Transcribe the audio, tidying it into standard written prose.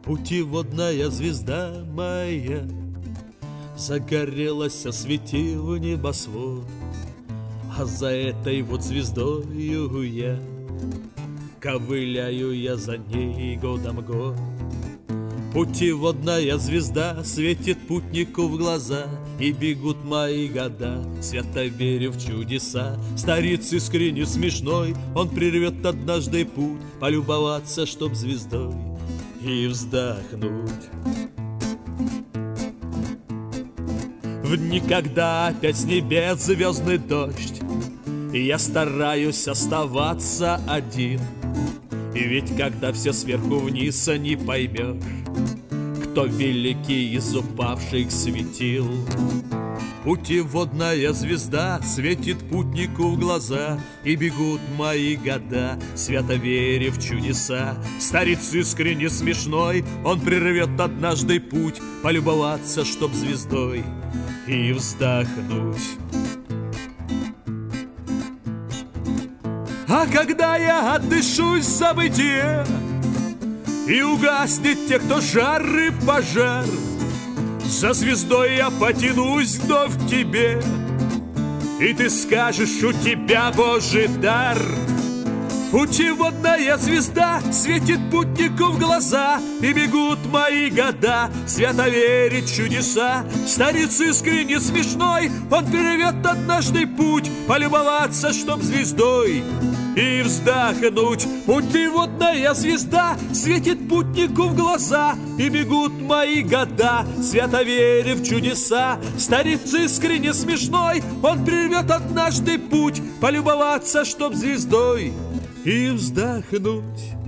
Путеводная звезда моя загорелась, осветив небосвод, а за этой вот звездою я ковыляю я за ней годом год. Путеводная звезда светит путнику в глаза, и бегут мои года, свято верю в чудеса. Старец искренне смешной, он прервет однажды путь, полюбоваться, чтоб звездой и вздохнуть. В дни, когда опять с небес звездный дождь, я стараюсь оставаться один. И ведь когда все сверху вниз, не поймешь, кто великий из упавших светил. Путеводная звезда светит путнику в глаза, и бегут мои года, свято веря в чудеса. Старец искренне смешной, он прервет однажды путь, полюбоваться, чтоб звездой и вздохнуть. А когда я отдышусь в забытье, и угаснет те, кто жар и пожар, за звездой я потянусь вновь к тебе, и ты скажешь, у тебя Божий дар. Путеводная звезда светит путнику в глаза, и бегут мои года, свято верит в чудеса. Старец искренне смешной, он перервет однажды путь, полюбоваться, чтоб звездой и вздохнуть. Путеводная звезда светит путнику в глаза, и бегут мои года, свято веря в чудеса. Старец искренне смешной, он прервет однажды путь, полюбоваться, чтоб звездой и вздохнуть.